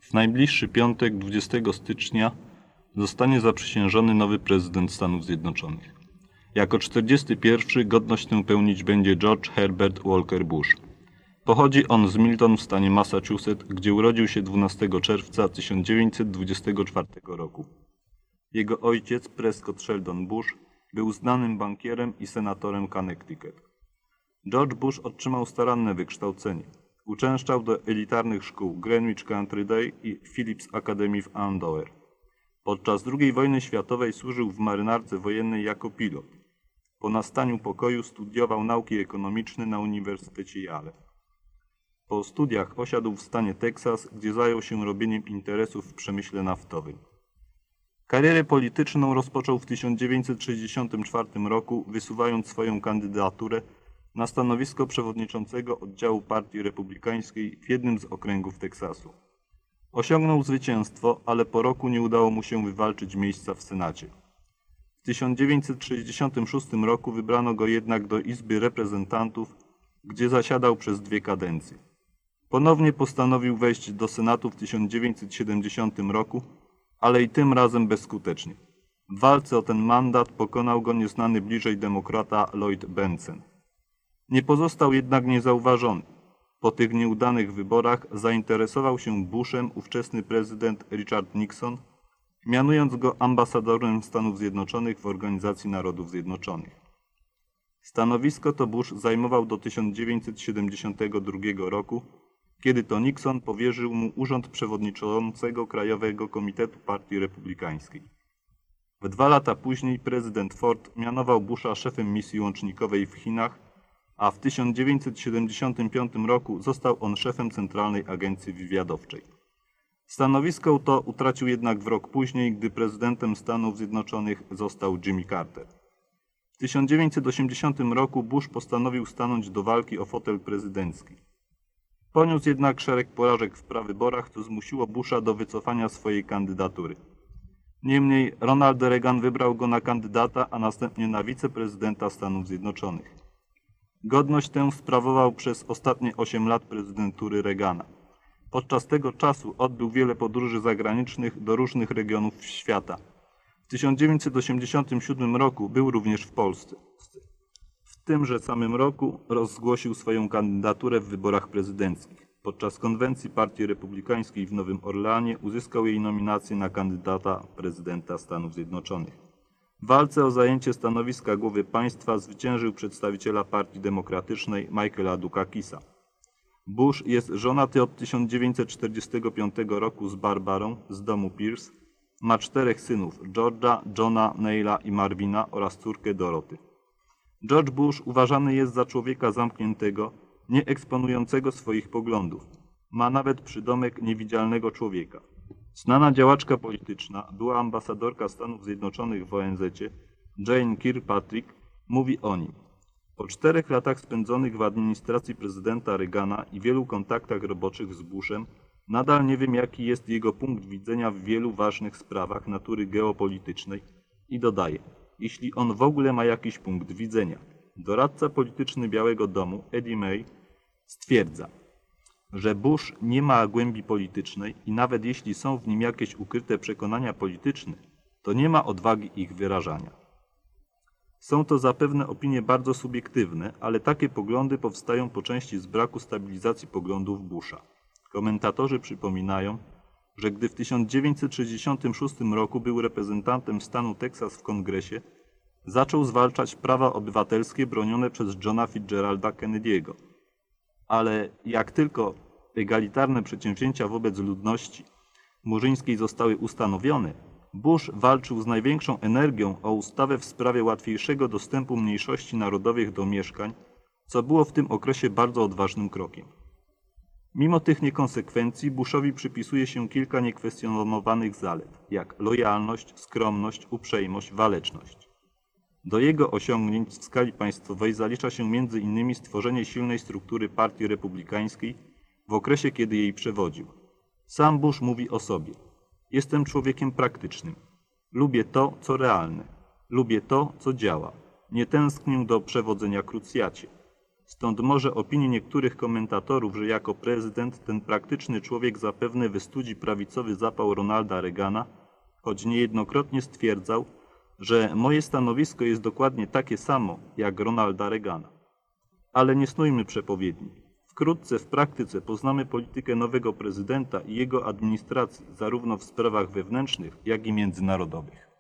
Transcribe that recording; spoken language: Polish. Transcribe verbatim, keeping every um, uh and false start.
W najbliższy piątek, dwudziestego stycznia, zostanie zaprzysiężony nowy prezydent Stanów Zjednoczonych. Jako czterdziesty pierwszy godność tę pełnić będzie George Herbert Walker Bush. Pochodzi on z Milton w stanie Massachusetts, gdzie urodził się dwunastego czerwca tysiąc dziewięćset dwudziestego czwartego roku. Jego ojciec, Prescott Sheldon Bush, był znanym bankierem i senatorem Connecticut. George Bush otrzymał staranne wykształcenie. Uczęszczał do elitarnych szkół Greenwich Country Day i Phillips Academy w Andover. Podczas drugiej wojny światowej służył w marynarce wojennej jako pilot. Po nastaniu pokoju studiował nauki ekonomiczne na Uniwersytecie Yale. Po studiach osiadł w stanie Teksas, gdzie zajął się robieniem interesów w przemyśle naftowym. Karierę polityczną rozpoczął w tysiąc dziewięćset sześćdziesiątym czwartym roku, wysuwając swoją kandydaturę na stanowisko przewodniczącego oddziału Partii Republikańskiej w jednym z okręgów Teksasu. Osiągnął zwycięstwo, ale po roku nie udało mu się wywalczyć miejsca w Senacie. W tysiąc dziewięćset sześćdziesiątym szóstym roku wybrano go jednak do Izby Reprezentantów, gdzie zasiadał przez dwie kadencje. Ponownie postanowił wejść do Senatu w tysiąc dziewięćset siedemdziesiątym roku, ale i tym razem bezskutecznie. W walce o ten mandat pokonał go nieznany bliżej demokrata Lloyd Bentsen. Nie pozostał jednak niezauważony. Po tych nieudanych wyborach zainteresował się Bushem ówczesny prezydent Richard Nixon, mianując go ambasadorem Stanów Zjednoczonych w Organizacji Narodów Zjednoczonych. Stanowisko to Bush zajmował do tysiąc dziewięćset siedemdziesiątego drugiego roku, kiedy to Nixon powierzył mu urząd przewodniczącego Krajowego Komitetu Partii Republikańskiej. W dwa lata później prezydent Ford mianował Busha szefem misji łącznikowej w Chinach, a w tysiąc dziewięćset siedemdziesiątym piątym roku został on szefem Centralnej Agencji Wywiadowczej. Stanowisko to utracił jednak w rok później, gdy prezydentem Stanów Zjednoczonych został Jimmy Carter. W tysiąc dziewięćset osiemdziesiątym roku Bush postanowił stanąć do walki o fotel prezydencki. Poniósł jednak szereg porażek w prawyborach, co zmusiło Busha do wycofania swojej kandydatury. Niemniej Ronald Reagan wybrał go na kandydata, a następnie na wiceprezydenta Stanów Zjednoczonych. Godność tę sprawował przez ostatnie osiem lat prezydentury Reagana. Podczas tego czasu odbył wiele podróży zagranicznych do różnych regionów świata. W tysiąc dziewięćset osiemdziesiątym siódmym roku był również w Polsce. W tymże samym roku rozgłosił swoją kandydaturę w wyborach prezydenckich. Podczas konwencji Partii Republikańskiej w Nowym Orleanie uzyskał jej nominację na kandydata prezydenta Stanów Zjednoczonych. W walce o zajęcie stanowiska głowy państwa zwyciężył przedstawiciela Partii Demokratycznej Michaela Dukakisa. Bush jest żonaty od tysiąc dziewięćset czterdziestego piątego roku z Barbarą z domu Pierce. Ma czterech synów: George'a, Johna, Neila i Marvina oraz córkę Doroty. George Bush uważany jest za człowieka zamkniętego, nie eksponującego swoich poglądów. Ma nawet przydomek niewidzialnego człowieka. Znana działaczka polityczna, była ambasadorka Stanów Zjednoczonych w O N Z-cie, Jane Kirkpatrick, mówi o nim: po czterech latach spędzonych w administracji prezydenta Reagana i wielu kontaktach roboczych z Bushem, nadal nie wiem, jaki jest jego punkt widzenia w wielu ważnych sprawach natury geopolitycznej i dodaje: jeśli on w ogóle ma jakiś punkt widzenia. Doradca polityczny Białego Domu, Eddie May, stwierdza, że Bush nie ma głębi politycznej i nawet jeśli są w nim jakieś ukryte przekonania polityczne, to nie ma odwagi ich wyrażania. Są to zapewne opinie bardzo subiektywne, ale takie poglądy powstają po części z braku stabilizacji poglądów Busha. Komentatorzy przypominają, że gdy w tysiąc dziewięćset sześćdziesiątym szóstym roku był reprezentantem stanu Teksas w Kongresie, zaczął zwalczać prawa obywatelskie bronione przez Johna Fitzgeralda Kennedy'ego. Ale jak tylko egalitarne przedsięwzięcia wobec ludności murzyńskiej zostały ustanowione, Bush walczył z największą energią o ustawę w sprawie łatwiejszego dostępu mniejszości narodowych do mieszkań, co było w tym okresie bardzo odważnym krokiem. Mimo tych niekonsekwencji Bushowi przypisuje się kilka niekwestionowanych zalet, jak lojalność, skromność, uprzejmość, waleczność. Do jego osiągnięć w skali państwowej zalicza się między innymi stworzenie silnej struktury Partii Republikańskiej w okresie, kiedy jej przewodził. Sam Bush mówi o sobie: jestem człowiekiem praktycznym. Lubię to, co realne. Lubię to, co działa. Nie tęsknię do przewodzenia krucjacie. Stąd może opinii niektórych komentatorów, że jako prezydent ten praktyczny człowiek zapewne wystudzi prawicowy zapał Ronalda Reagana, choć niejednokrotnie stwierdzał, że moje stanowisko jest dokładnie takie samo jak Ronalda Reagana. Ale nie snujmy przepowiedni. Wkrótce w praktyce poznamy politykę nowego prezydenta i jego administracji, zarówno w sprawach wewnętrznych, jak i międzynarodowych.